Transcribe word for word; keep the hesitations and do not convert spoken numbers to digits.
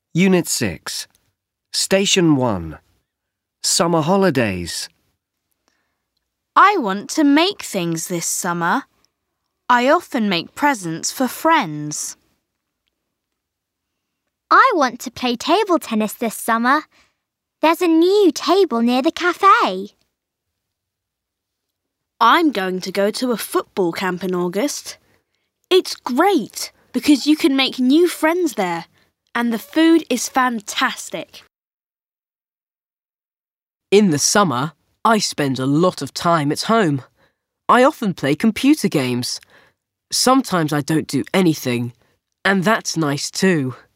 Unit six. Station one. Summer holidays. I want to make things this summer. I often make presents for friends. I want to play table tennis this summer. There's a new table near the cafe. I'm going to go to a football camp in August. It's great because you can make new friends there, and the food is fantastic. In the summer, I spend a lot of time at home. I often play computer games. Sometimes I don't do anything, and that's nice too.